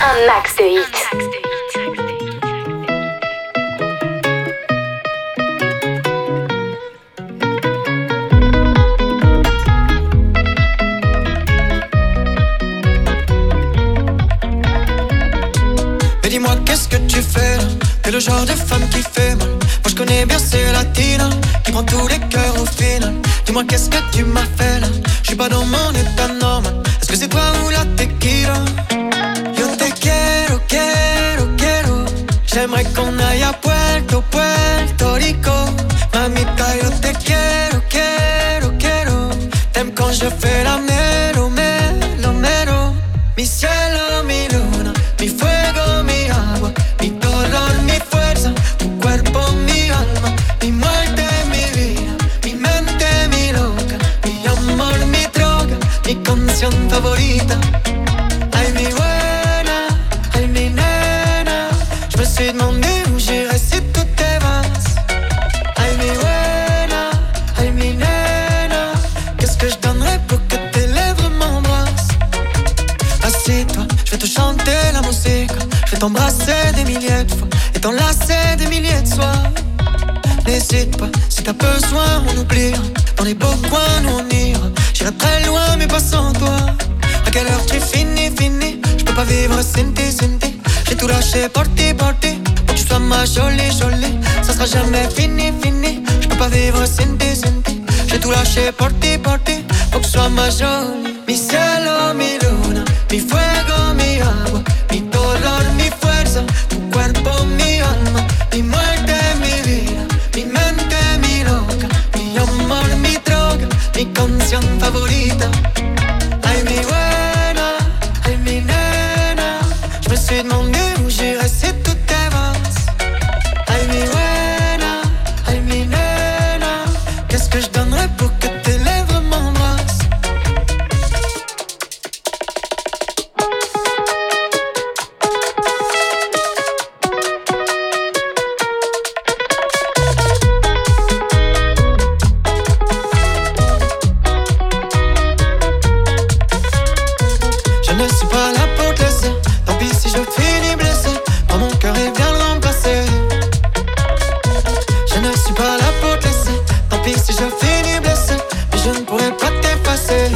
Un max de hits. Mais dis-moi qu'est-ce que tu fais là? T'es le genre de femme qui fait mal. Moi je connais bien ces latinas qui prend tous les cœurs au final. Dis-moi qu'est-ce que tu m'as fait là? Je suis pas dans mon état normal. Est-ce que c'est toi ou la tequila? Yo te quiero, quiero, quiero. J'aimerais qu'on aille à Puerto, Puerto Rico. Mamita, yo te quiero, quiero, quiero. T'aimes quand je fais la melo, melo, melo. Mi cielo, mi luna, mi fuego, mi agua, mi dolor, mi fuerza, tu cuerpo, mi alma, mi muerte, mi vida, mi mente, mi loca, mi amor, mi droga, mi canción favorita. Ay, mi buena, ay, mi nena, je me suis demandé où j'irais si tout est vaste. Ay, mi buena, ay, mi nena, qu'est-ce que je donnerais pour que tes lèvres m'embrassent? Assieds-toi, je vais te chanter la musique. Je vais t'embrasser des milliers de fois et t'enlacer des milliers de soirs. N'hésite pas, si t'as besoin on oubliera. Dans les beaux coins nous on ira. J'irai très loin mais pas sans toi. À quelle heure tu finis, finis? Je peux pas vivre sans ti, sans ti. J'ai tout lâché pour ti, pour ti. Pour que tu sois ma jolie, jolie. Ça sera jamais fini, fini. Je peux pas vivre sans ti, sans ti. J'ai tout lâché pour ti, pour ti. Pour que tu sois ma jolie. Mi cielo, mi luna, mi fuego, mi agua, mi dolor, mi fuerza, tu cuerpo, mi alma, mi muerte, mi vida, mi mente, mi loca, mi amor, mi droga, mi canción favorita. Ay, mi buena, ay, mi nena, je me suis demandé où j'irais si tout est vaste. Ay, mi buena, ay, mi nena, qu'est-ce que je donnerais pour que tes lèvres m'embrassent? Je ne suis pas là pour te laisser. Tant pis si je finis blessé. Dans mon cœur il vient le remplacer. Je ne suis pas là pour te laisser. Tant pis si je finis blessé. Mais je ne pourrai pas t'effacer.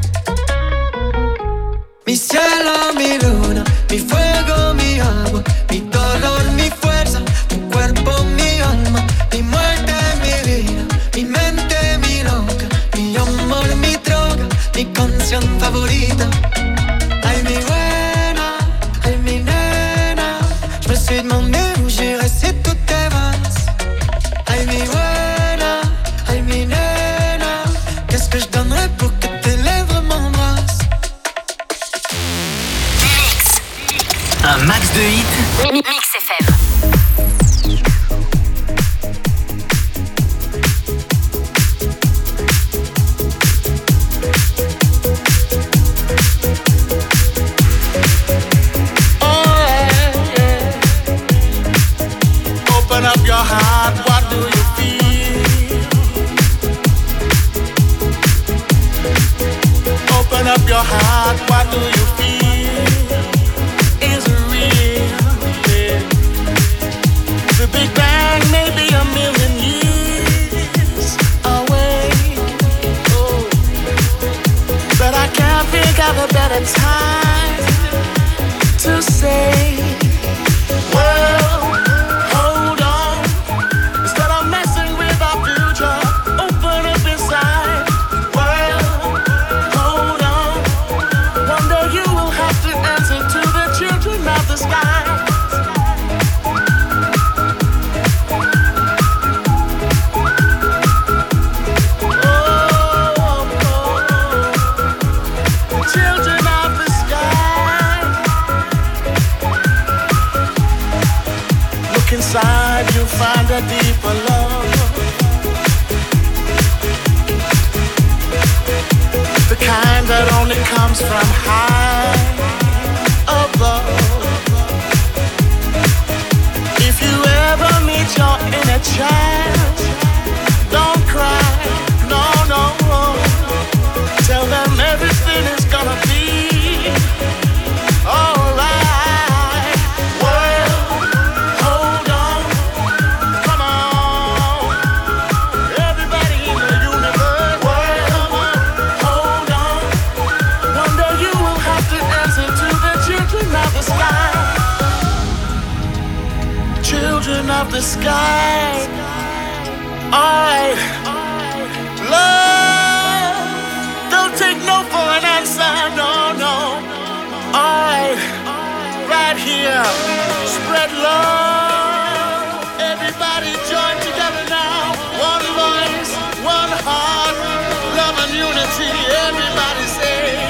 Mi cielo, mi luna, mi fuego, mi agua, mi dolor, mi fuerza, tu cuerpo, mi alma, mi muerte, mi vida, mi mente, mi loca, mi amor, mi droga, mi canción favorita. Ay, mi buena, ay, mi nena, je me suis demandé où j'irais si tout est vaste. Ay, mi buena, ay, mi nena, qu'est-ce que je donnerais pour que tes lèvres m'embrassent? Un max de hits. Mix FM. Open up your heart, what do you feel? Open up your heart, what do you feel? Is it real? Yeah. The Big Bang may be a million years away. Oh. But I can't think of a better time to say, well, hold on. Instead of messing with our future, open up inside. Well, hold on. One day you will have to answer to the children of the sky. Children of the sky. Look inside, you'll find a deeper love. The kind that only comes from high above. If you ever meet your inner child, don't cry, no, no. Tell them everything is gonna be alright. sky. I love. Don't take no for an answer, no, no. I right here spread love. Everybody join together now. One voice, one heart, love and unity. Everybody say.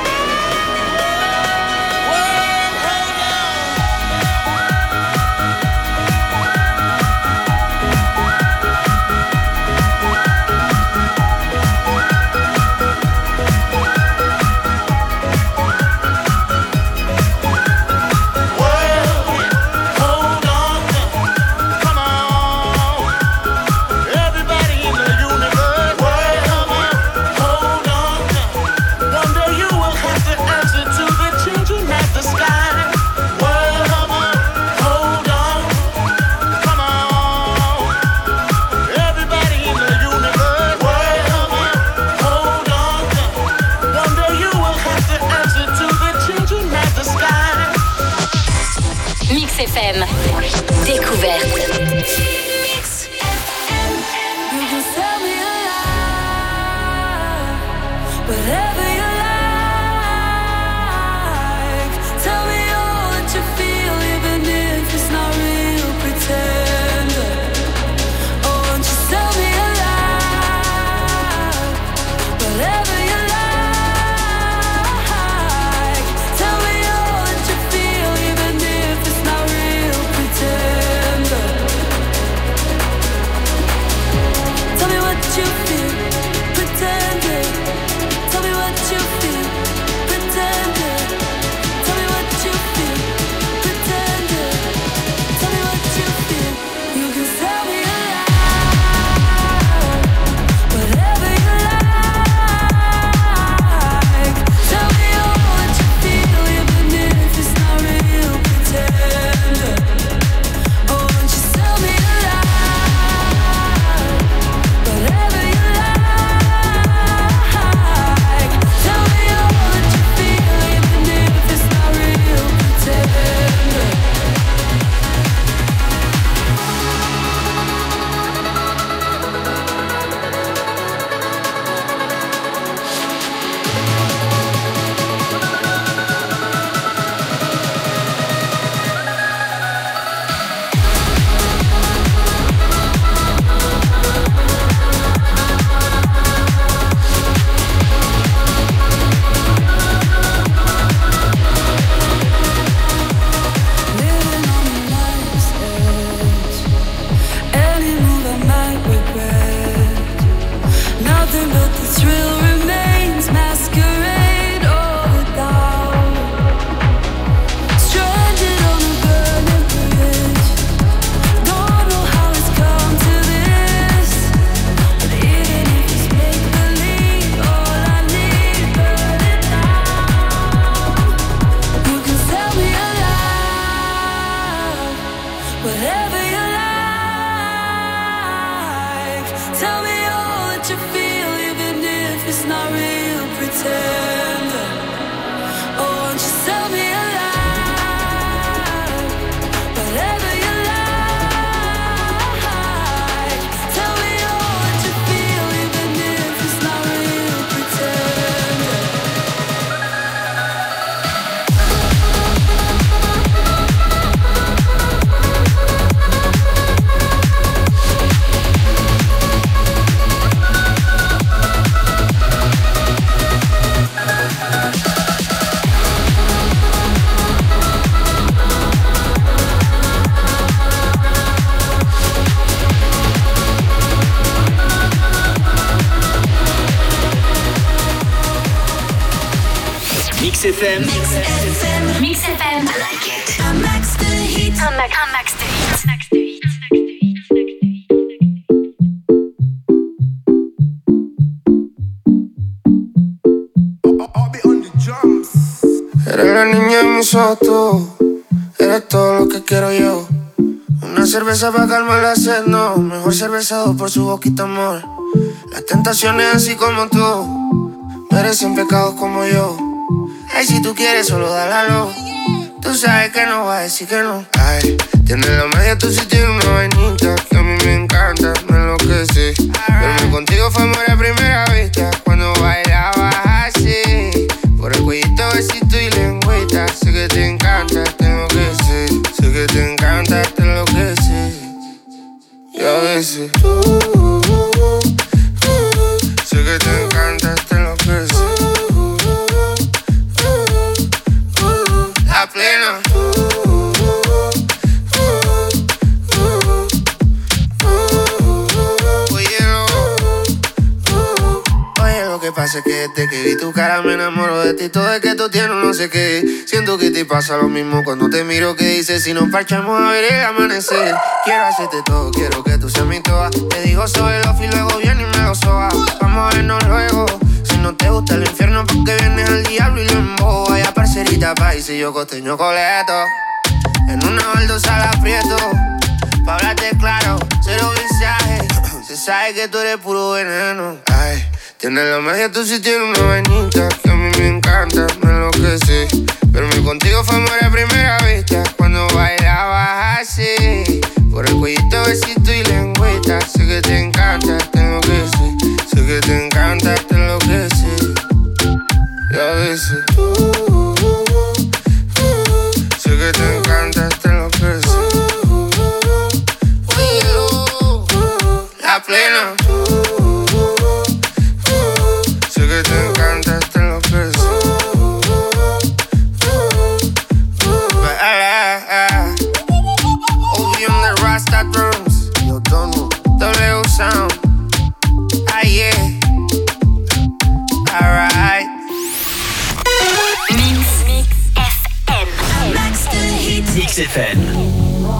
FM. Découverte. Mix FM. Mix FM. I like it. Un max de hits. Un max de hits. Eres la niña en mis ojos, eres todo lo que quiero yo. Una cerveza para calmar la sed, no. Mejor cervezado por su boquita, amor. Las tentaciones así como tú merecen pecados como yo. Ay, si tú quieres, solo dálalo. Tú sabes que no va a decir que no. Ay, tienes la media, tú sí tienes una vainita que a mí me encanta, me enloquece. Verme contigo fue amor a primera vista cuando bailabas así. Por el cuellito, besito y lengüita. Sé que te encanta, te enloquece. Sé que te encanta, te enloquece. Y a veces sé que te encanta, te enloquece. La plena. Oye, lo que pasa es que desde que vi tu cara me enamoro de ti. Todo es que tú tienes no sé qué. Siento que te pasa lo mismo cuando te miro. Que dices si nos parchamos a ver el amanecer. Quiero hacerte todo, quiero que tú seas mi toa. Te digo soy el off y luego viene y me lo soba. Vamos a vernos luego. Si no te gusta el infierno, porque vienes al diablo y lo embobo. Vaya parcerita país y yo costeño coleto. En una baldosa la aprieto. Pa' hablarte claro, cero mensaje. Se sabe que tú eres puro veneno. Ay, tienes la magia, tú sí tienes una vainita que a mí me encanta, me enloquece. Verme contigo fue amor a primera vista cuando bailabas así. Por el cuellito, besito y lengüita. Sé que te encanta, te enloquece. Sé que te encanta, te enloquece. Y a veces sé que te encanta, te enloquece. La plena. Sé que te encanta, te enloquece. Obi on the Rasta drums. Yo Dono, W sound. Ah yeah. Alright. Mix FM. Max the hit. Mix FM.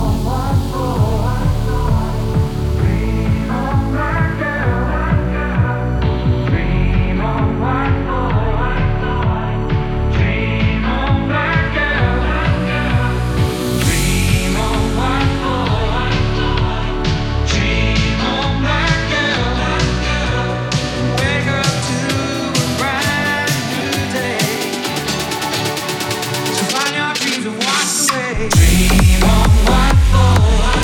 Dream on, white boy.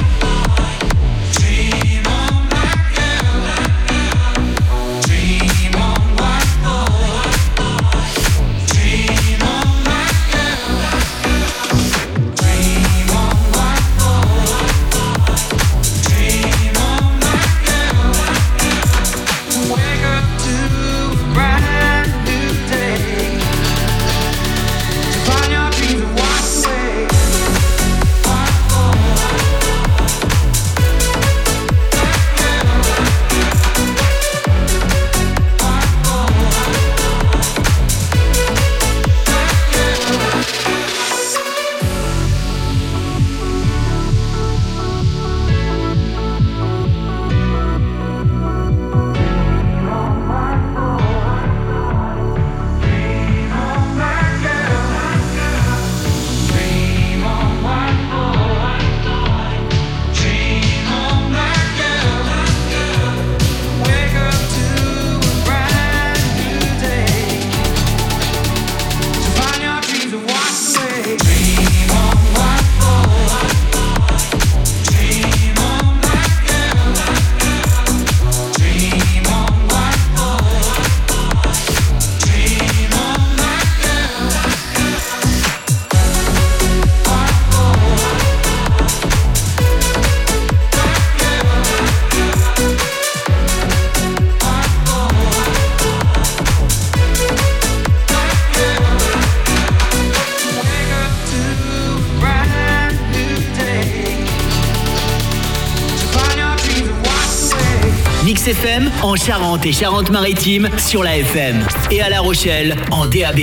Mix FM en Charente et Charente-Maritime sur la FM et à La Rochelle en DAB+.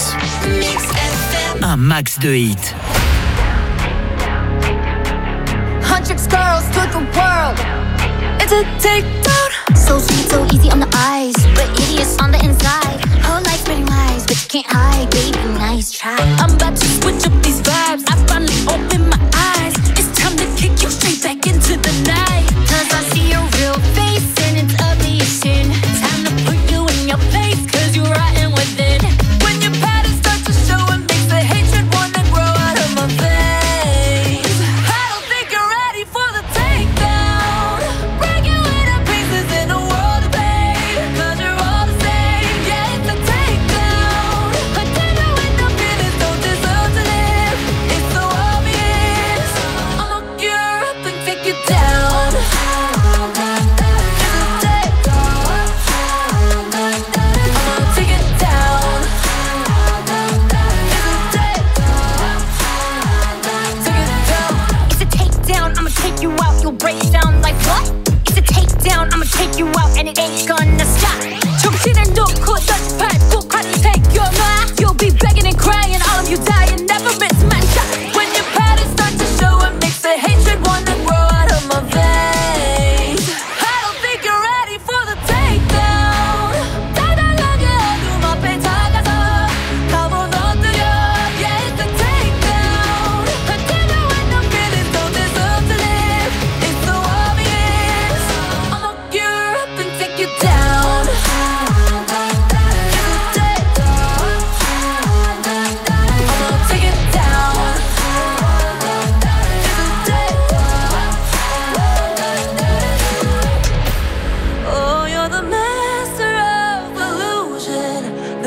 Un max de hits. 100 girls to the world. It's a takedown. So sweet, so easy on the eyes, but idiots on the inside. Whole life spreading lies, but you can't hide, baby. Nice try. I'm about to switch up these vibes. I finally opened my eyes. It's time to kick you straight back into the night. 'Cause I see your real face and it's ugly as sin. Time to put you in your place, 'cause you're rotten within. When your patterns start to show, it makes the hatred wanna grow out of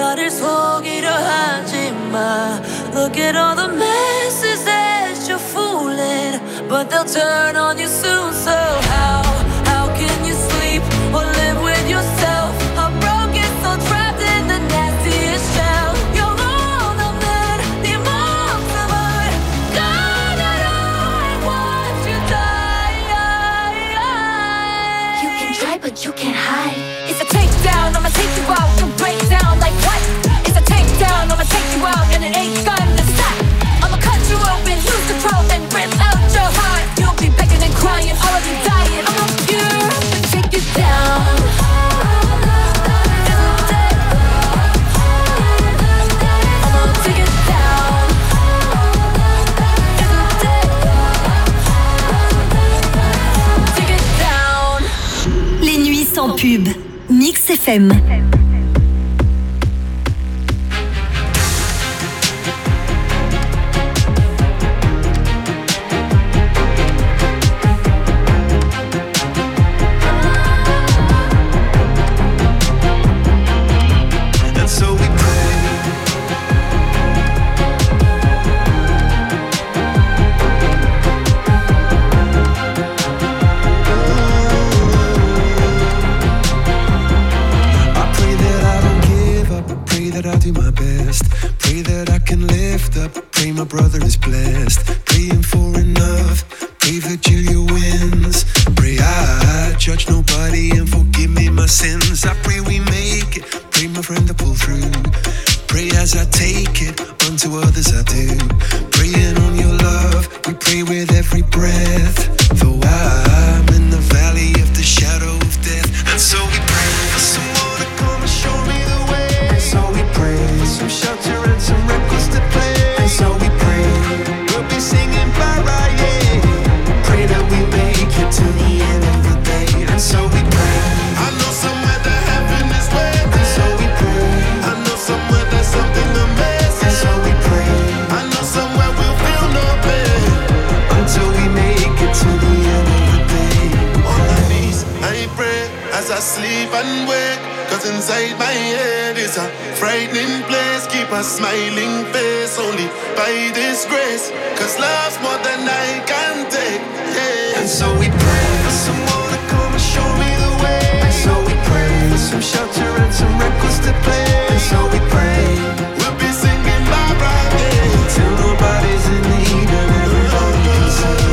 나를 속이려 하지 마. Look at all the messes that you're fooling, but they'll turn on you soon. So how can you sleep or live with yourself? A broken soul trapped in the nastiest shell. 영혼 없는 네 모습을 가다로 I watch you die. You can try but you can't hide. It's a takedown, I'ma take you out. You break down like what? It's a takedown, I'ma take you out, and it ain't gonna stop. I'ma cut you open, lose control, and rip out your heart. You'll be begging and crying, all of you dying. I'ma pure and take you down. I'ma take it down. Take it down. Les nuits sans pub. Mix FM. My brother is blessed, praying for enough. Pray Virgilia wins. Pray I judge nobody and forgive me my sins. I pray we make it. Pray my friend to pull through. Pray as I take it, unto others I do. Praying on your love, we pray with every breath. Though I'm in the valley of the shadow of death, and so we pray for someone to come and show me the way. And so we pray for some shelter and some records to play. So we pray, we'll be singing para, yeah. Pray that we make it to the end of the day. And so we pray, I know somewhere that heaven is waiting. And so we pray, I know somewhere there's something amazing. And so we pray, I know somewhere we'll feel no pain until we make it to the end of the day. On my knees, I pray as I sleep and wake. Cause inside my head is a frightening place. Keep a smiling face only by this grace. Cause love's more than I can take, yeah. And so we pray for someone to come and show me the way. And so we pray for some shelter and some records to play. And so we pray we'll be singing Barbara, yeah. Till nobody's in need and everybody can sing.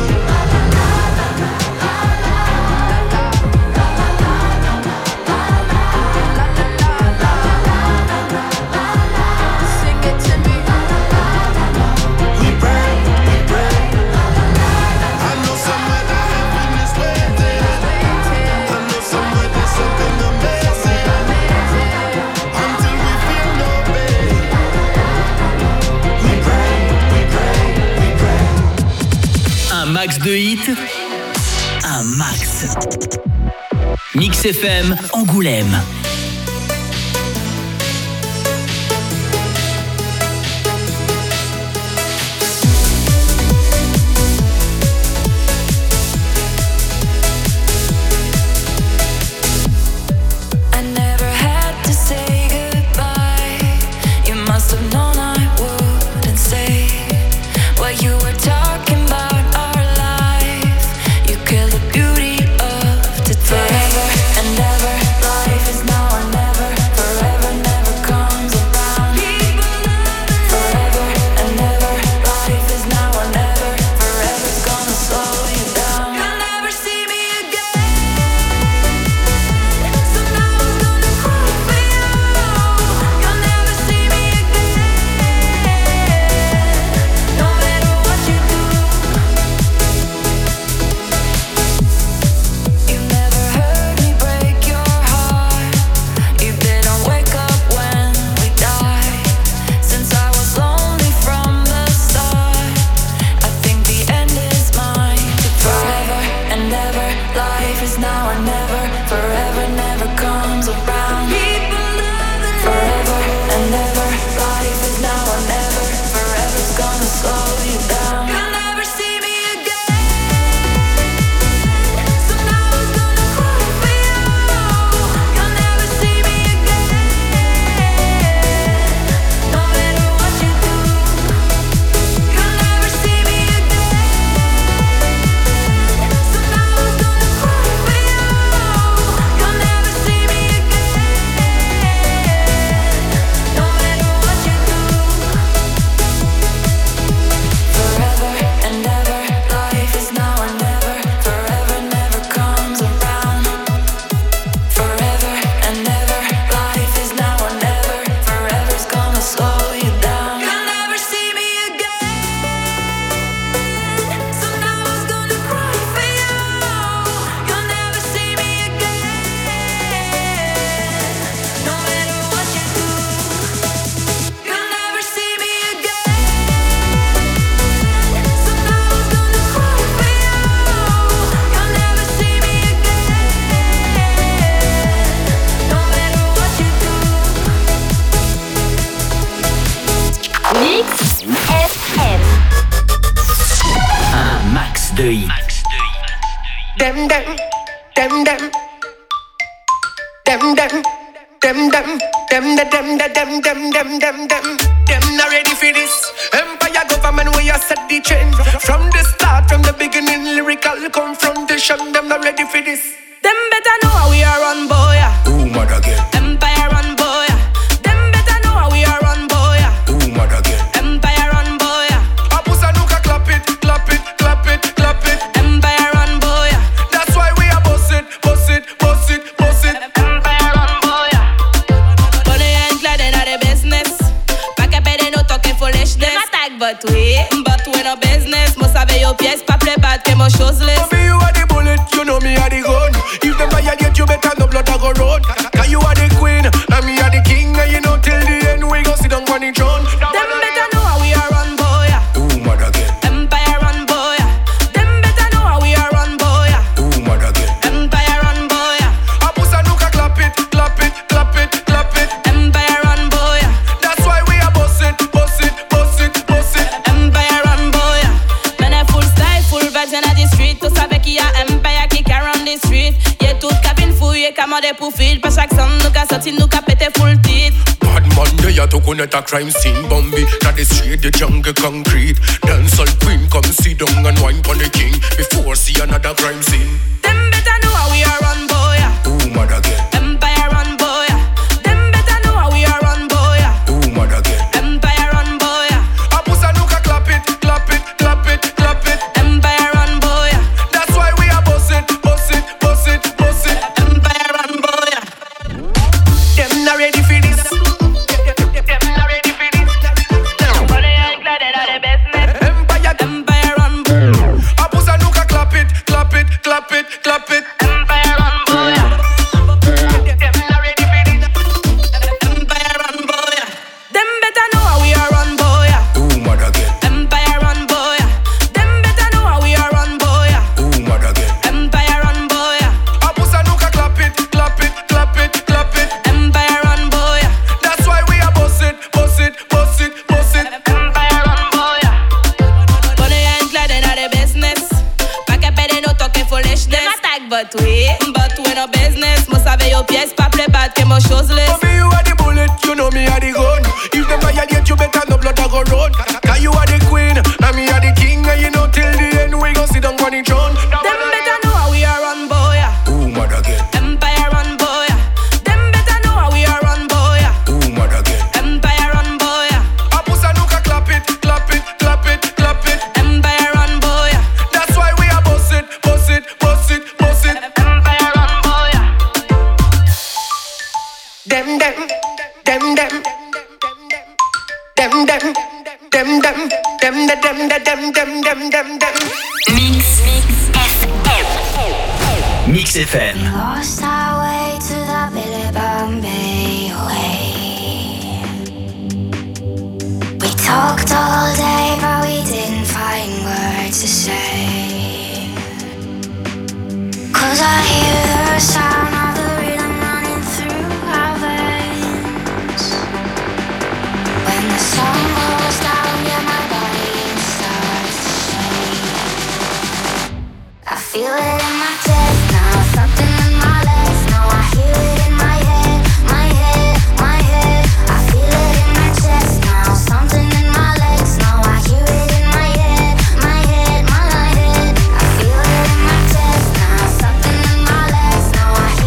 Max de hit, un max. Mix FM Angoulême. Forever and ever, life is now. not ready for this. Empire government, we are set the trend. From the start, from the beginning, lyrical confrontation. Them not ready for this. Them better know how we are run, boy. Ooh, mother again. Empire run, boy. Them better know how we are run, boy. Ooh, mother again. Empire run, boy. Apusa nuka clap it, clap it, clap it, clap it. Empire run, boy. That's why we are boss it, boss it, boss it, boss it. Empire run, boy. Bonnie and Clyde in the business. Pas qu'à payer nos talking foolishness. Them attack, but we no business. Must have your pièce, pas play bad, que mon chose list. Baby, you are the bullet, you know me are the gun. If them violate you, better no blood I go road. Cause you are the queen, and me are the king. And you know till the end we go sit down on the throne. Them better know how we are run, boy. Ooh, mother again. Empire run, boy. Them better know how we are run, boy. Ooh, mother again. Empire run, boy. Apusa nuka clap it, clap it, clap it, clap it. Empire run, boy. That's why we are boss it, boss it, boss it, boss it. Empire run, boy. Men est full style, full vibes in the street. Tout savait qu'il y a Empire qui carry on the street. Y'a tout cabine fouille, commandé pour feed. Pas chaque son, nous qu'a sorti, nous qu'a pété full titre. Bad man, they are to connect a crime scene. Bambi, now the street, the jungle concrete. Dancehall queen, come sit down and wine for the king. Before see another crime scene. Them better know how we are run, boy. Ooh, mother again. Empire run, boy. Them better know how we are run, boy. Ooh, mother again. Empire run, boy. Apusa nuka clap it, clap it, clap it, clap it. Empire run, boy. That's why we are boss it, boss it, boss it, boss it. Empire run, boy. Them not ready for this. Them not ready for this. Bonnie and Clyde in the business. Empire run, boy. Apusa nuka clap it, clap it, clap it, clap it. Empire run, boy. Them not ready for this. Empire run, boy. Them better know how we are run, boy. Ooh, mother again. Empire run, boy. Them better know how we are run, boy. Ooh, mother again. Empire run, boy. Apusa nuka clap it, clap it, clap it, clap it. Empire run, boy. That's why we are boss it, boss it, boss it, boss it. Empire run, boy. Bonnie and Clyde in the business. Pas qu'à payer nos talking foolishness. Them attack, but we no business. Must have your pièce, pas play bad, que mon chose list. Baby, you are the bullet, you know me are the gun. If them violate you, better no blood I go road. Cause you are the queen, and me are the king. And you know till the end we go sit down on the throne. Them better know how we are run, boy. Ooh, mother again. Empire run, boy. Them better know how we are run, boy. Ooh, mother again. Empire run, boy. Apusa nuka clap it, clap it, clap it, clap it. Empire run, boy. That's why we are boss it, boss it, boss it, boss it. Empire run, boy. Them, them, them, them, them, them, them, them, them, them, them, them, them, them. Mix FM. Mix FM. Lost our way to the Billy Bombay way. We talked all day, but we didn't find words to say. 'Cause I hear the sound of the rhythm running through our veins. When the sun goes down, yeah, my body starts to shake. I feel it in my chest now, something in my legs. Now I hear it in my head, my head, my head. I feel it in my chest now, something in my legs. Now I hear it in my head, my head, my head. I feel it in my chest now, something in my legs. Now I hear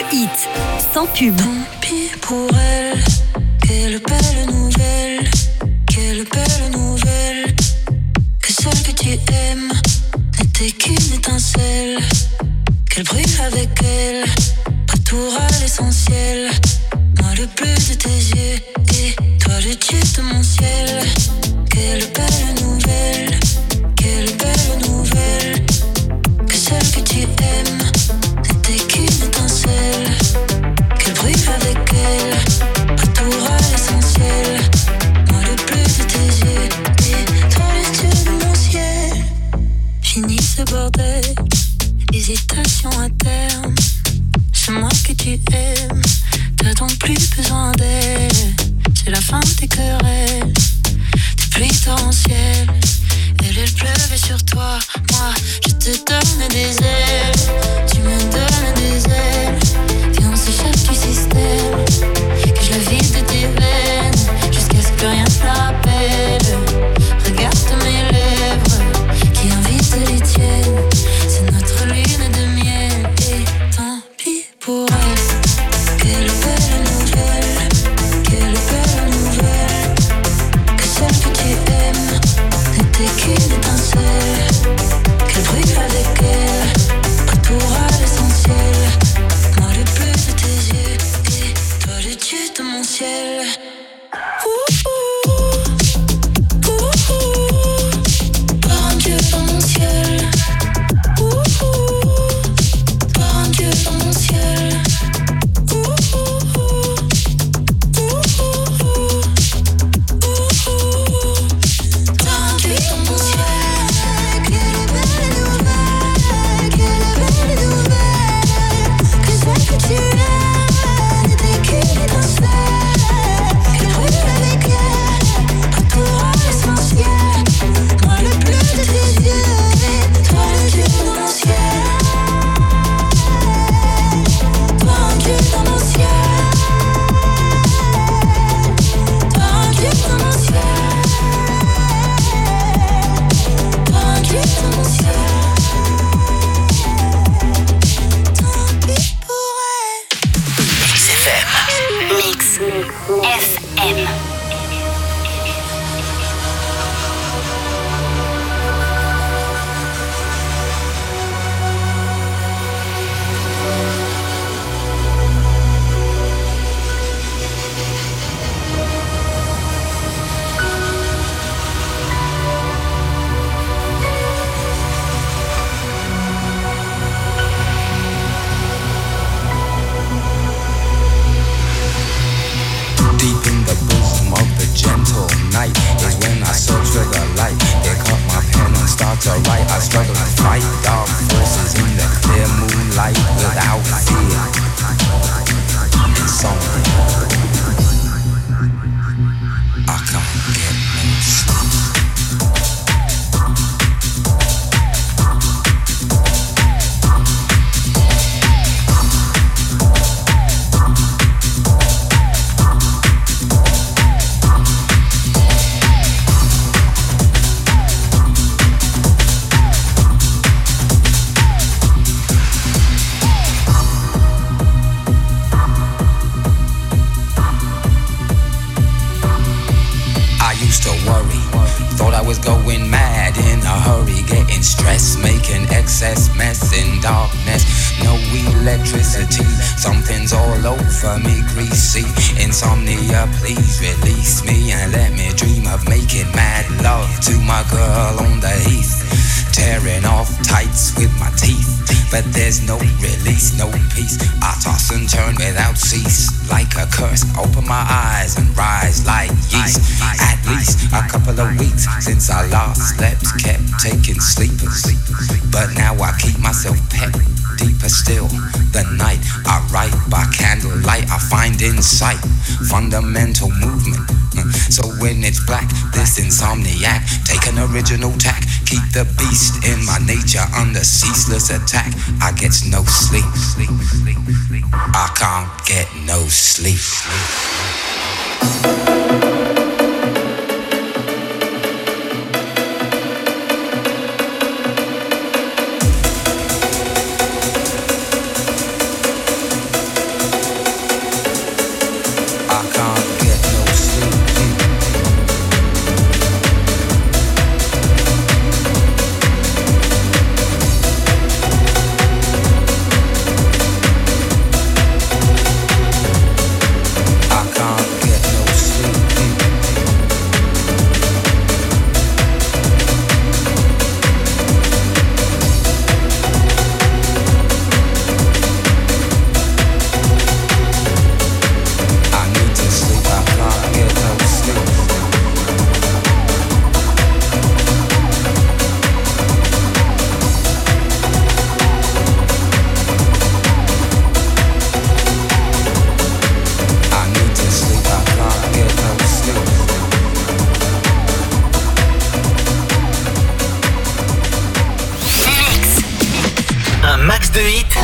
hit, sans pub. Tant pis pour elle, quelle belle nouvelle, quelle belle nouvelle. Que celle que tu aimes n'était qu'une étincelle. Qu'elle brûle avec elle, retour à l'essentiel. Moi le bleu de tes yeux et toi le dieu de mon ciel. Quelle belle nouvelle, quelle belle nouvelle. Que celle que tu aimes n'était qu'une étincelle. Qu'elle brûle avec elle, retour à l'essentiel. Moi le bleu de tes yeux et toi le dieu de mon ciel. Fini ce bordel, hésitation à terme. C'est moi que tu aimes, t'as donc plus besoin d'elle. C'est la fin des querelles, des pluies torrentielles. Elle pleuvait sur toi, moi je te donne des ailes. Tu me donnes des ailes, viens on s'échappe du système. Que je le vide de tes veines, jusqu'à ce que plus rien ne la rappelle. Regarde mes lèvres, qui invitent les tiennes. C'est notre lune de miel, et tant pis pour elle. Quelle belle nouvelle, quelle belle nouvelle. Que celle que tu aimes n'était qu'une étincelle. Qu'elle brûle avec elle, retour à l'essentiel. Moi le bleu de tes yeux, et toi le dieu de mon ciel. Par un dieu dans mon ciel. Par un dieu dans mon ciel. Please release me and let me dream of making mad love to my girl on the heath. Tearing off tights with my teeth, but there's no release, no peace. I toss and turn without cease, like a curse. Open my eyes and rise like yeast. At least a couple of weeks since I last slept, kept taking sleepers, but now I keep myself pet. Deeper still, the night I write by candlelight. I find insight, fundamental movement. So when it's black, this insomniac, take an original tack. Keep the beast in my nature under ceaseless attack. I get no sleep. I can't get no sleep. de hits.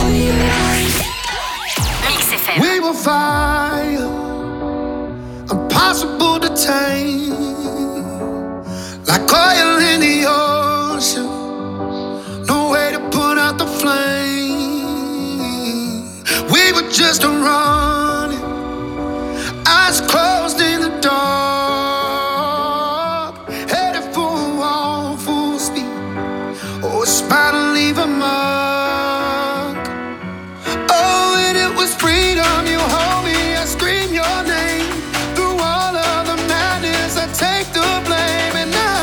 Mix FM. We will fire, impossible to tame, like oil in the ocean. No way to put out the flame. We were just running, eyes closed in the dark, headed for a wall, full speed. Oh, it's about to leave a mark. Oh, and it was freedom. You hold me, I scream your name. Through all of the madness, I take the blame.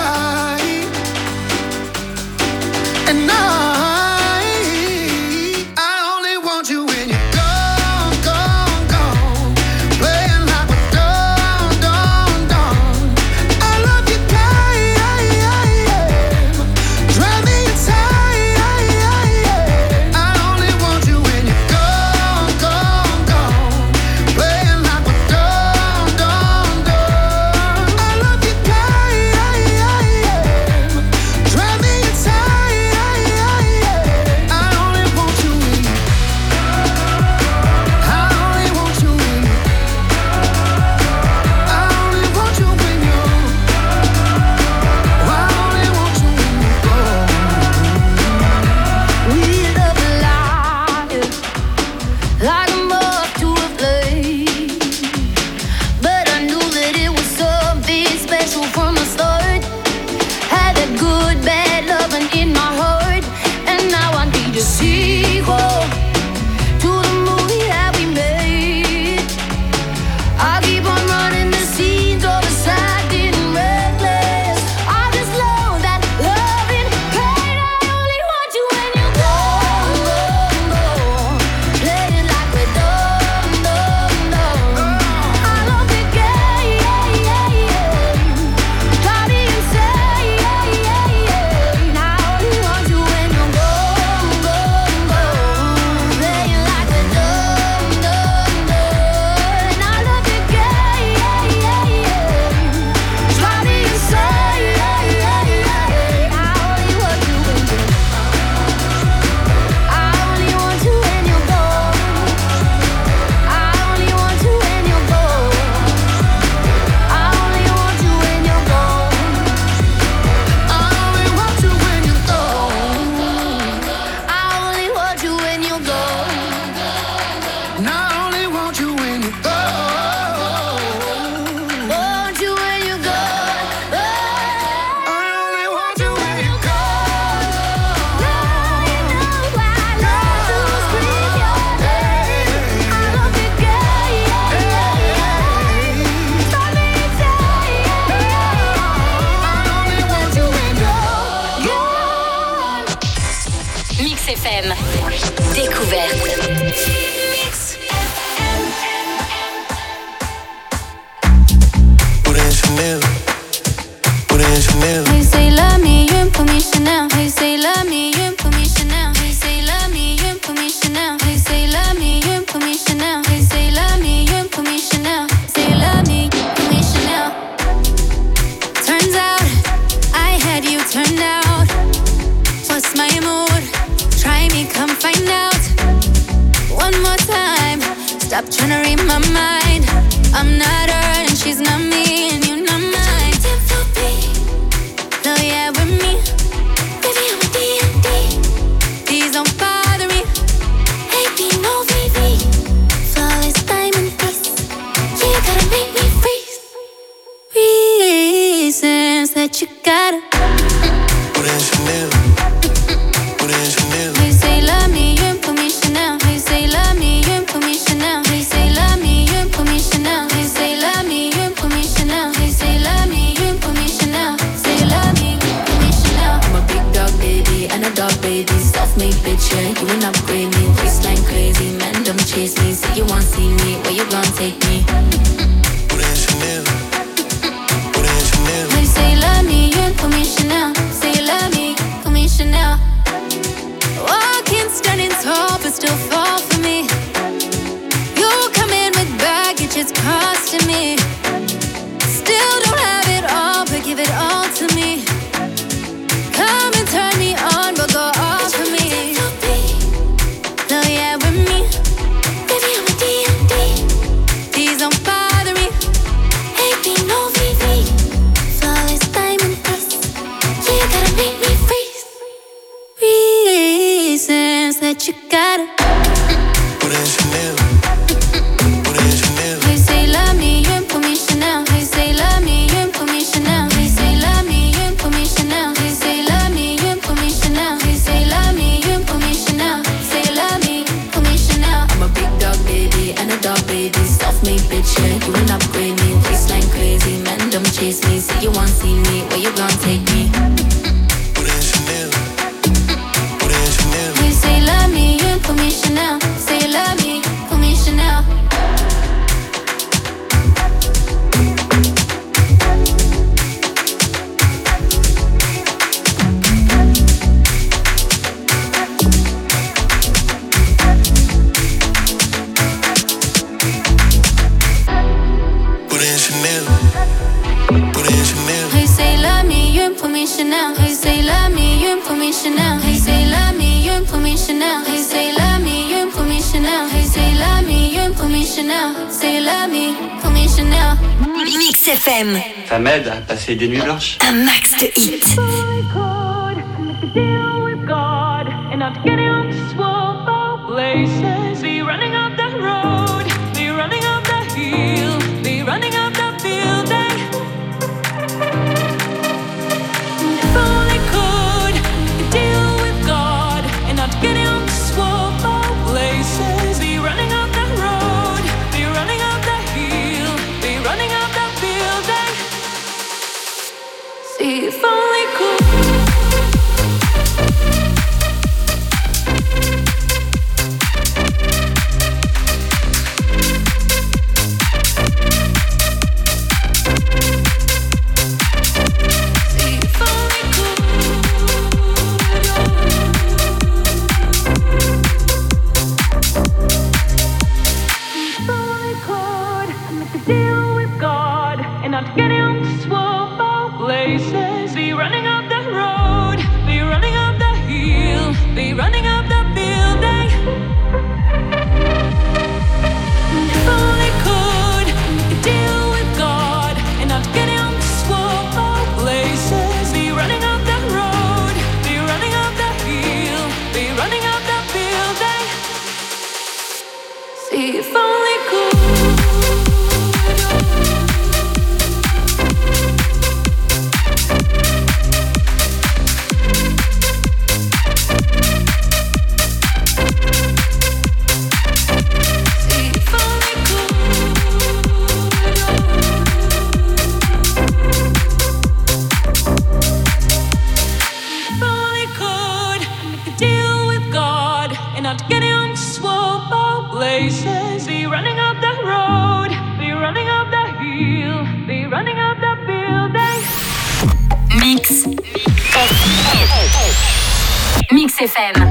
And I only want you when you're gone, gone, gone. Playing like we're done, done, done. I love you, drive me inside. I only want you when you're gone, gone, gone. Playing like we're done, done, done. I love you, drive me inside. FM. Découverte. Hey, say love me, you ain't put me Chanel. Hey, say love me, you ain't put me Chanel. Hey, say love me, you ain't put me Chanel. Hey, say love me, you ain't put me Chanel. Hey, say love me, you ain't put me Chanel. Say love me, put me Chanel. Turns out I had you turned out. What's my mood? Try me, come find out. One more time. Stop trying to read my mind. I'm not her and she's not me, and you're not mine. No, yeah, with me. Baby, I'm a D&D. Please don't bother me. Baby, no VV. Flawless diamond piece. Yeah, you gotta make me freeze. Reasons that you gotta. Put in Chanel. Put in Chanel. Hey, say love me, you ain't put me Chanel. Hey, say love me, you ain't put me Chanel. Hey, say love me, you ain't put me Chanel. Hey, say love me, you ain't put me Chanel. Hey, say love me, you ain't put me Chanel. Say love me, put me Chanel. I'm a big dog baby and a dog baby. Self-made bitch, yeah, you ain't upgrade me. Waistline crazy, man, don't chase me. Say you want see me, where you gon' take me? Put in Chanel. Put in Chanel. Hey, say love me, you ain't put me Chanel. Say love me, put me Chanel. Walking, standing tall, but still fall for me. You come in with baggage, it's costing me. Still don't have it all, but give it all to me. Come and turn me on, but go off for me. love me, you pour me Chanel. Hey, say love me, you pour me Chanel. Hey, say love me, you pour me Chanel. Hey, say love me, you pour me Chanel. Say love me, pour me Chanel. Mix FM. Ça m'aide à passer des nuits blanches. Un max de hits. Places, be running up the road, be running up the hill, be running up the building. If only could deal with God and not getting on the swole places, be running up the road, be running up the hill, be running up the building. See if only could. Getting on the swole places, be running up the road, be running up the hill, be running up the building. If only could deal with God and not getting on the swole places, be running up the road, be running up the hill, be running up the building. See if only could. Be running up the road, be running up the hill, be running up the building. Mix FM.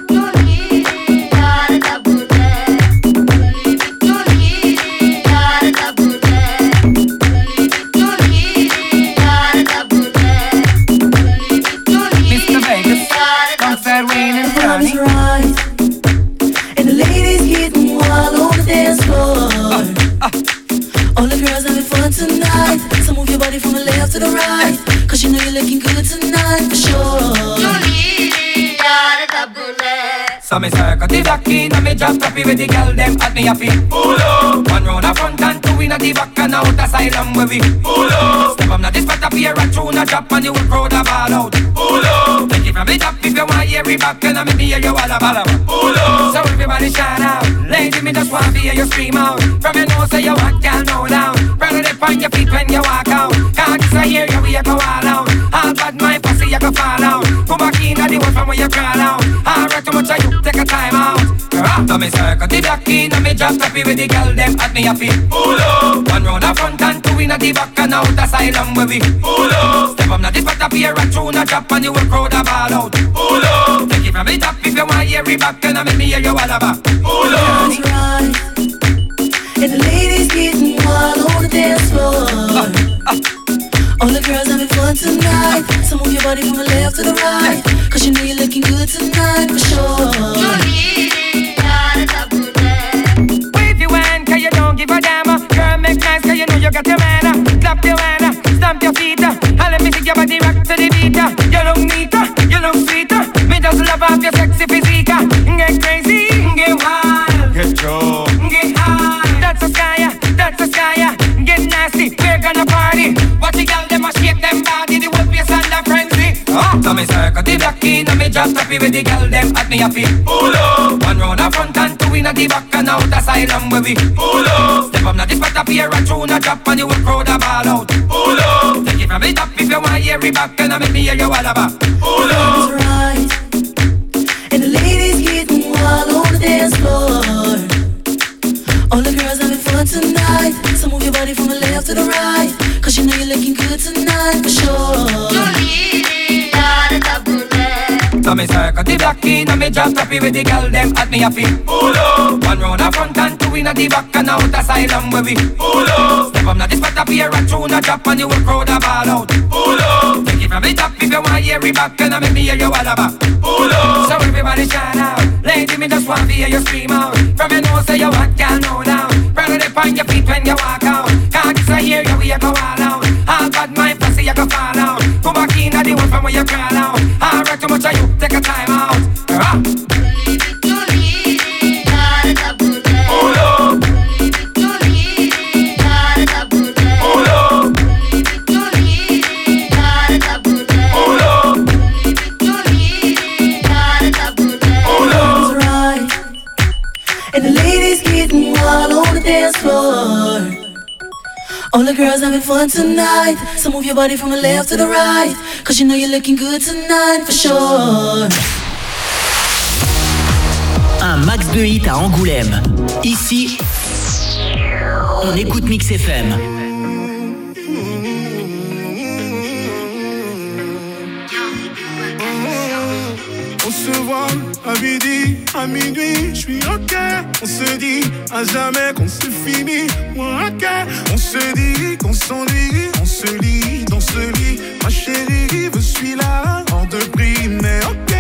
To the right, cause you know you're looking good tonight for sure. So me circle the back in and me just happy with the girl them at me happy. Pull up. One round the front and two in the back and out asylum where we. Pull up. Step up now this spot up here and tune a drop and you will crowd a ball out. Pull up. Take it from the top if you want hear it back and I me hear you all a ball out. Pull up. So everybody shout out. Lady me just want to hear you scream out. From your nose say you want girl no down. Brother they on your feet when you walk out. Can't just hear you we go all out. All bad my pussy you go fall out. Come back in at the one from where you crawl out. Alright too much of you take a time out. So me circle the back in and me just happy with the girl them at me happy. Pull up. One round the front and two in the back and out asylum where we. Pull up. Step up now this spot up here and tune a drop and you will crowd a ball out. Pull up. Take it from the top if you want hear it back and I make me hear you all about. Pull up. Right. And the ladies getting wild on the dance floor. All the girls having fun tonight. So move your body from the left to the right, cause you know you're looking good tonight for sure. Wave your hand cause you don't give a damn. Girl make nice cause you know you got your man. Clap your hand, stamp your feet. And let me take your body rock to the beat. You look neater, you look sweeter. Me just love off your sexy physique. Get crazy, get wild, get drunk, get high. That's a sky, that's a sky. Get nasty, we're gonna party. Watch the girl them a shake them body. The whole place under frenzy. So me circle the back in and me just happy with the girl them at me happy. Pull up. One round the front and two in the back and out asylum where we. Pull up. Step up now this spot up here and tune a drop and you will crowd a ball out. Pull up. Take it from the top if you want hear it back and I make me hear you all about. Pull up. That's right. And the ladies getting wild on the dance floor. All the girls having fun tonight. So move your body from the left to the right, cause you know you're looking good tonight for sure. So So me circle the block in and me just happy with the girl them at me happy. Pull up. One round a front and two in a the back and out asylum where we pull up. Step up now this spot up here a tune a drop and you will crowd a ball out. Pull up. Take it from the top if you want hear it back and I make me hear you all about. Pull up. So everybody shout out. Lady me just want to hear you scream out. From your nose say you hot girl no down. Brother they on your feet when you walk out. Can't just hear you we go all out. All bad mind pussy you go fall out. Go back in at the one from where you crawl out. Alright too much of you take a time out. All the girls having fun tonight. So move your body from the left to the right. Cause you know you're looking good tonight for sure. Un max de hits à Angoulême. Ici, on écoute Mix FM. On se voit à midi, à minuit, je suis ok. On se dit à jamais qu'on se finit, moi ok. On se dit qu'on s'ennuie, on se lit dans ce lit. Ma chérie, je suis là, hors de prix, mais ok.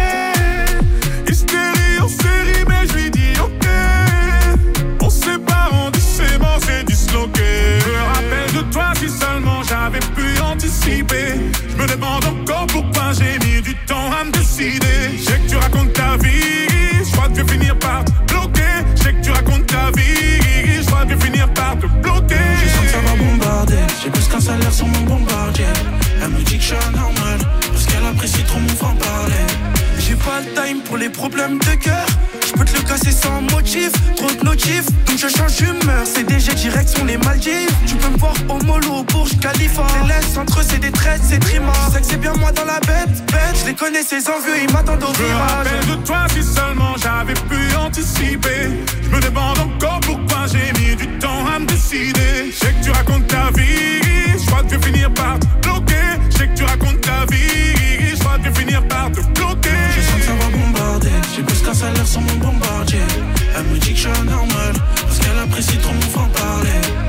Hystérie en série, mais je lui dis ok. On se sépare en doucement, c'est disloqué. Je me rappelle de toi si seulement j'avais pu anticiper. Je me demande encore pourquoi j'ai mis du temps à me décider. Je sais que tu racontes ta vie, je crois que je vais finir par te bloquer. Je sais que tu racontes ta vie, je crois que je vais finir par te bloquer. Je sens que ça va bombarder, j'ai plus qu'un salaire sur mon bombardier. Elle me dit que je suis anormal, parce qu'elle apprécie trop mon franc-parler. J'ai pas le time pour les problèmes de cœur. Je peux te le casser sans motif, trop de notifs, donc je change d'humeur. C'est déjà direction les Maldives. Tu peux me voir au mollo, au Burj Khalifa. Les laisses entre eux c'est des traites, c'est trima. Je sais que c'est bien moi dans la bête, je les connais ces envieux, ils m'attendent au virage. Je me rappelle de toi si seulement j'avais pu anticiper. Je me demande encore pourquoi j'ai mis du temps à me décider. Je sais que tu racontes ta vie, je crois que je vais finir par te bloquer. Je sais que tu racontes ta vie, je crois que je vais finir par te bloquer. Je sens que ça va bombarder, j'ai plus qu'un salaire sur mon bombardier. Elle me dit que je suis anormal, parce qu'elle apprécie trop mon franc-parler.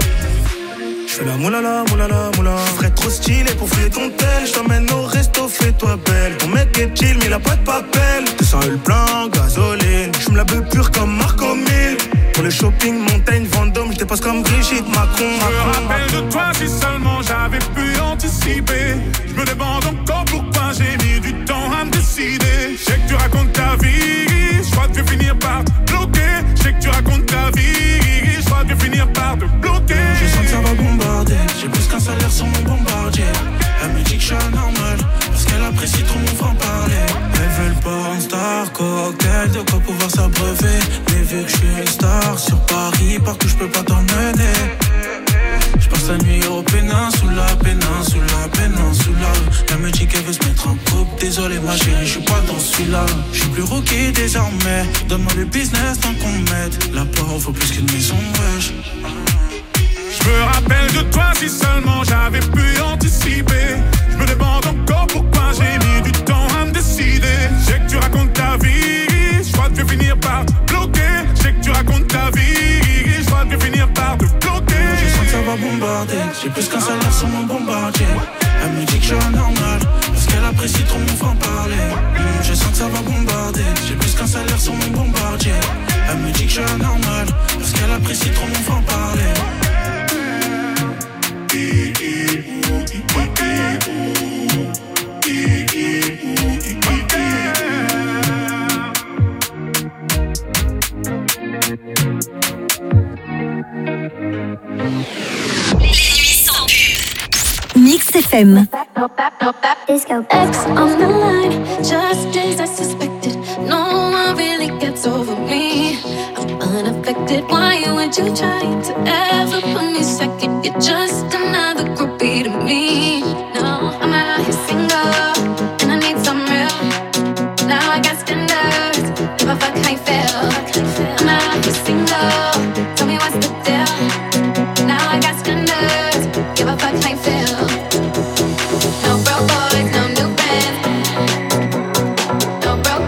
Je fais la moulala, moulala, moula. Je ferais trop stylé pour fouiller ton tel. Je t'emmène au resto, fais-toi belle. Ton mec est chill, mais il a pas de papel. 200 le plein, gasoline. Je me la veux pure comme Marco 1000. Pour le shopping, montagne, Vendôme, je dépasse comme Brigitte Macron. Je me rappelle de toi si seulement j'avais pu anticiper. Je me demande encore pourquoi j'ai mis du temps à me décider. Je sais que tu racontes ta vie, je crois que je vais finir par te bloquer. Je sais que tu racontes ta vie, je crois que je vais finir par te bloquer. Je sens que ça va bombarder, j'ai plus qu'un salaire sur mon bombardier. Elle me dit que je suis anormal, parce qu'elle apprécie trop mon franc-parler. Elle veut le porn star, cocktail, de quoi pouvoir s'abreuver. Mais vu que je suis une star, sur Paris, partout je peux pas t'emmener. Je passe la nuit au péninsula, péninsula, péninsula. Elle me dit qu'elle veut se mettre en couple. Désolé ma chérie, je suis pas dans celui-là. Je suis plus rookie désormais. Donne-moi le business tant qu'on m'aide. La porte vaut plus qu'une maison, wesh. Je me rappelle de toi si seulement j'avais pu anticiper. Je me demande encore pourquoi j'ai mis du temps à me décider. Je sais que tu racontes ta vie, je crois que je vais finir par te bloquer. Je sais que tu racontes ta vie, je crois que je vais finir par te bloquer. Je sens que ça va bombarder, j'ai plus qu'un salaire sur mon bombardier. Elle me dit que je suis anormal, parce qu'elle apprécie trop mon franc-parler. Je sens que ça va bombarder, j'ai plus qu'un salaire sur mon bombardier. Elle me dit que je suis anormal, parce qu'elle apprécie trop mon franc-parler. Mix FM. Disco. X on the line, just as I suspected. No one really gets over me. I'm unaffected. Why would you try to ever put me second? You're just another groupie to me. No, I'm out here single, and I need some real. Now I got standards. If I fuck, I fail. I'm out here single. Tell me what's the deal. Now I got standards. Give a fuck, I fail. No broke boys, no new bands. No broke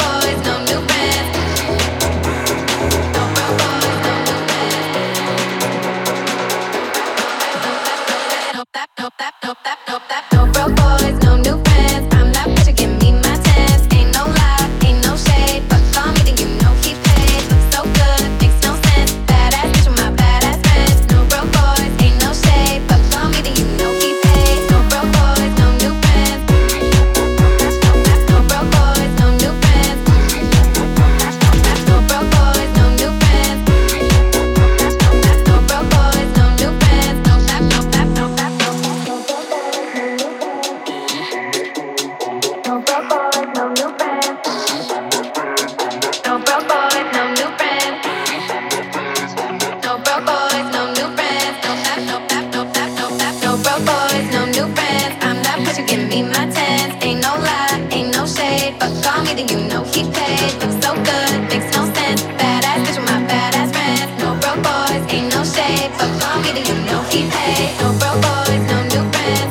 call me, then you know he paid. Looks so good, makes no sense. Badass bitch with my badass friends. No broke boys, ain't no shade. But call me, then you know he paid. No broke boys, no new friends.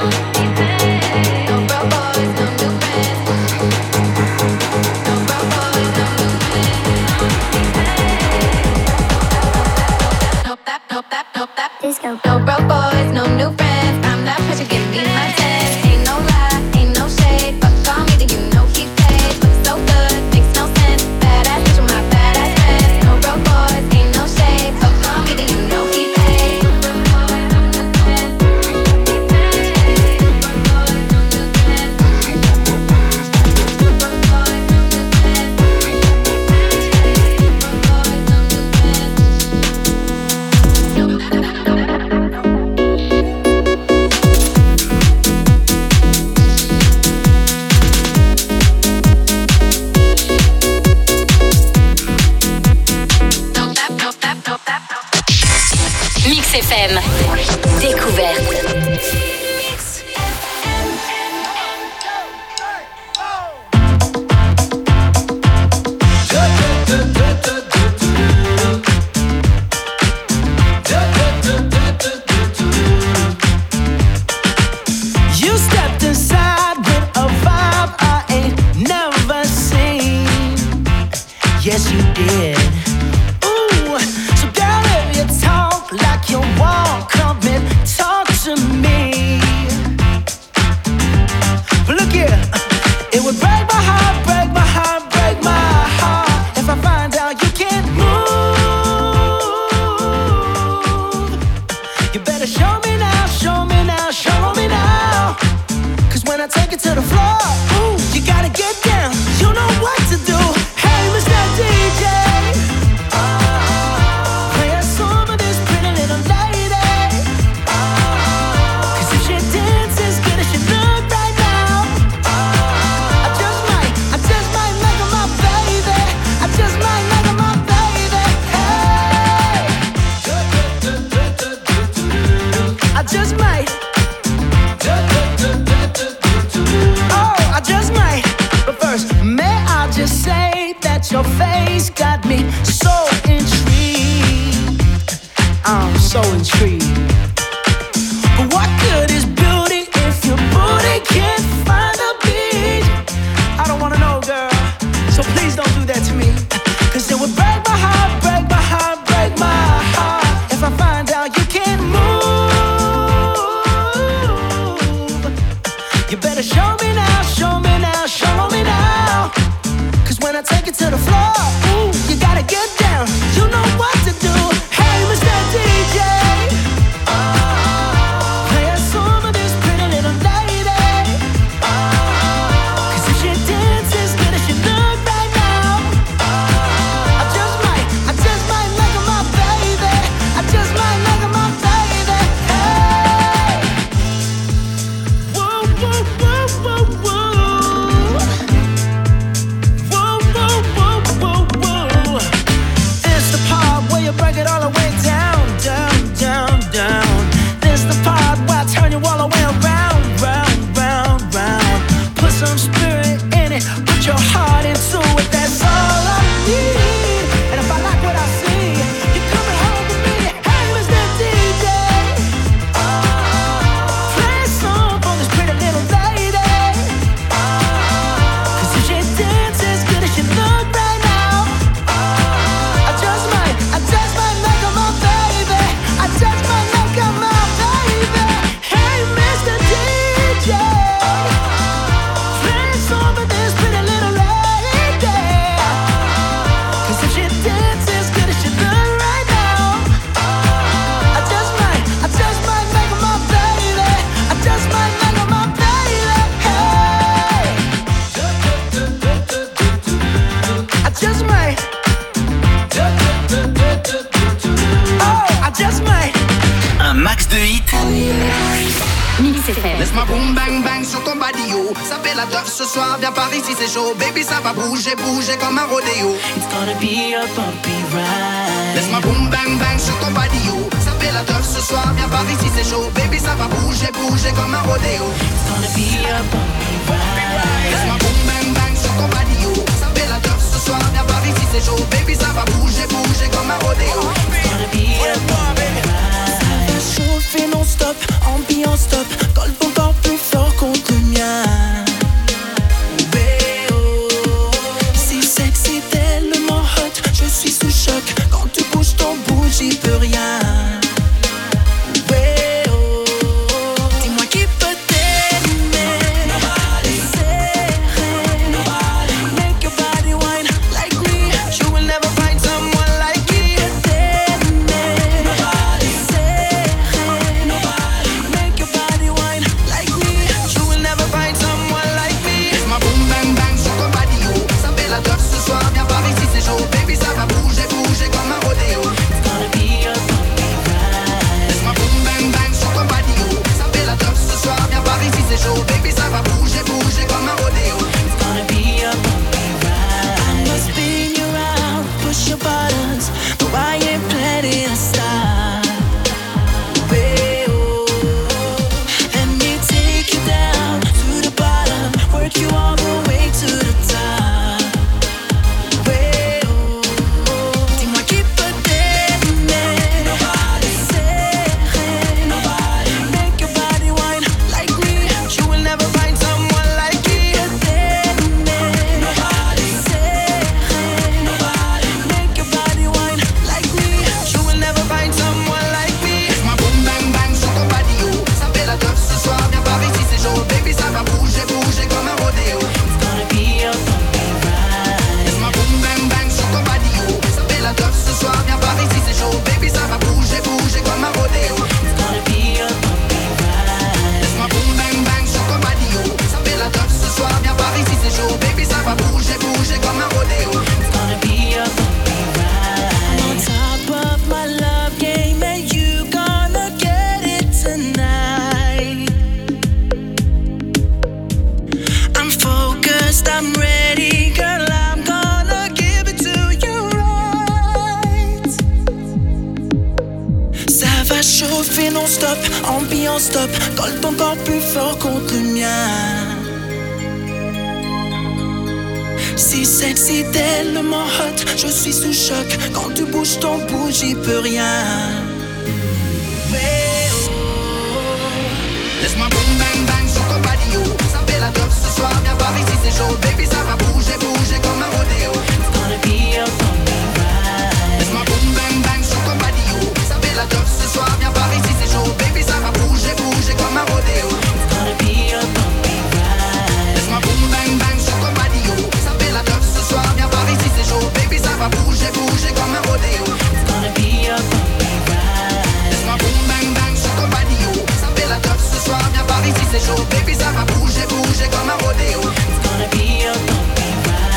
No broke boys, no new friends. No broke boys, no new friends. Nope, that. Disco. No broke boys, no new friends. I'm that pressure, give me my 10. Ain't no lie, ain't no shade. But call me, then you know he paid. Looks so good, makes no sense. Badass bitch with my badass friends. No broke boys, ain't no shade. But call me, then you know he paid. No broke boys, no new friends. No broke boys, no new friends. No broke boys, no new friends. Mix FM. Découverte. You stepped inside with a vibe I ain't never seen. Yes, you did. Ooh, so girl, if you talk like you walk, come and talk to me. But look here, it would break my heart, break my heart, break my heart if I find out you can't move. You better show me now, show me now, show me now. Cause when I take it to the floor, ooh, you gotta get down. You know what to do. Hey, Mr. DJ, play a song of this pretty little lady. Cause if she dances good as she look right now, I just might make her my baby. I just might make her my baby. Hey, I just might. Oh, I just might. But first, may I just say that your face got me so intrigued. I'm so intrigued. But what good is beauty if your booty can't find a beat? I don't wanna know, girl. So please don't do that to me. Cause it would break my heart, break my heart, break my heart if I find out you can't move. You better show me now, show me now, show me now. Cause when I take it to the floor, ooh, you gotta get down. You know what to do. Hey, Mr. DJ, play a song of this pretty little lady. Cause if she dances good as she look right now, I just might make her my baby. I just might make her my baby. Hey, whoa, whoa, whoa, whoa, whoa. Whoa, whoa, whoa, whoa, whoa. This the part where you break it all the way down, down, down, down. This the part where I turn you all the way around, round, round, round. Put some spirit in it, put your heart into it. That's all I need. And if I like what I see, you're coming home with me. Hey, Mr. DJ, play a song for this pretty little lady. Cause if she dances good as she look right now, I just might make her my baby. I just might make her my baby. Hey, Mr. DJ, play a song for this pretty little lady. Cause if she dances good as she look right now, I just might make her my baby. I just might make her my baby. Hey, I just might. Oh, I just might. Un max de hits. Mix FM. Laisse-moi boum bang bang sur ton badio. Ça fait la teuf ce soir, viens par ici c'est chaud. Baby ça va bouger, bouger comme un rodéo. It's gonna be a bumpy ride. Laisse-moi boum bang bang sur ton badio. Ça fait la teuf ce soir, viens par ici c'est chaud. Baby ça va bouger, bouger comme un rodéo. It's gonna be a bumpy ride. Laisse-moi boum bang bang sur ton patio. Ça fait la teuf ce soir, viens par ici c'est chaud. Baby ça va bouger, bouger comme un rodéo. Ça va chauffer non-stop, ambiance top. Colle ton corps plus fort contre le mien. Si sexy tellement hot, je suis sous choc. Quand tu bouges ton bout, j'y peux rien. Dis-moi qui peut t'aimer. Make your body wine like me. You will never find someone like me. Make your body wine like me. You will never find someone like me. Laisse-moi boum bang bang sur ton patio. Ça fait la teuf ce soir, viens par ici c'est chaud. Baby ça va bouger, bouger comme un rodéo. Laisse-moi boum bang bang sur ton patio. Ça fait la teuf ce soir, viens par ici c'est chaud. Baby ça va bouger, bouger comme un rodéo. I'ma spin you round, push your buttons. No, I ain't planning to stop. Let me take you down to the bottom, work you all the way to the top. Dis-moi qui peut t'aimer. Make your body wine like me. You will never find someone like me. Make your body wine like me. You will never find someone like me. Laisse-moi boum bang bang sur ton patio. Ça fait la teuf ce soir, viens par ici c'est chaud. Baby ça va bouger, bouger comme un rodéo. Laisse-moi boum bang bang sur ton patio. Ça fait la teuf ce soir, viens par ici c'est chaud. Baby ça va bouger, bouger comme un rodéo. Laisse-moi boum bang bang sur ton patio. Ça fait la teuf ce soir, viens par ici c'est chaud. Baby ça va bouger, bouger comme un rodéo. On top of my love game, and you gonna get it tonight. I'm focused, I'm ready, girl, I'm gonna give it to you right. Ça va chauffer non-stop, ambiance top. Colle ton corps plus fort contre le mien. Si sexy tellement hot, je suis sous choc. Quand tu bouges ton bout, j'y peux rien. Laisse-moi boum bang bang sur ton patio. Ça fait la teuf ce soir, viens par ici c'est chaud. Baby ça va bouger.